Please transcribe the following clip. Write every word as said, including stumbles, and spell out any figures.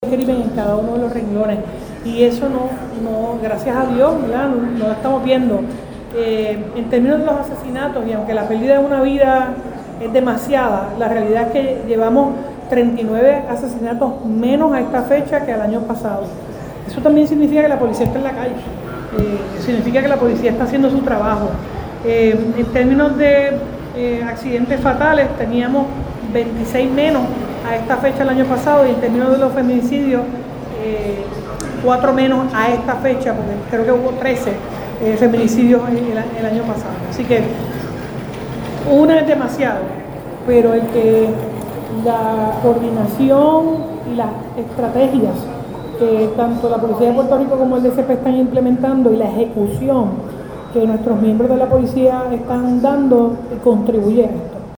crimen en cada uno de los renglones. Y eso no, no gracias a Dios, ¿verdad? No, no lo estamos viendo. Eh, en términos de los asesinatos, y aunque la pérdida de una vida es demasiada, la realidad es que llevamos treinta y nueve asesinatos menos a esta fecha que al año pasado. Eso también significa que la policía está en la calle, eh, significa que la policía está haciendo su trabajo. Eh, en términos de eh, accidentes fatales, teníamos veintiséis menos a esta fecha el año pasado, y en términos de los feminicidios, eh, cuatro menos a esta fecha, porque creo que hubo trece eh, feminicidios el, el año pasado. Así que una es demasiado, pero el que la coordinación y las estrategias que tanto la Policía de Puerto Rico como el D C P están implementando y la ejecución que nuestros miembros de la policía están dando contribuye a esto.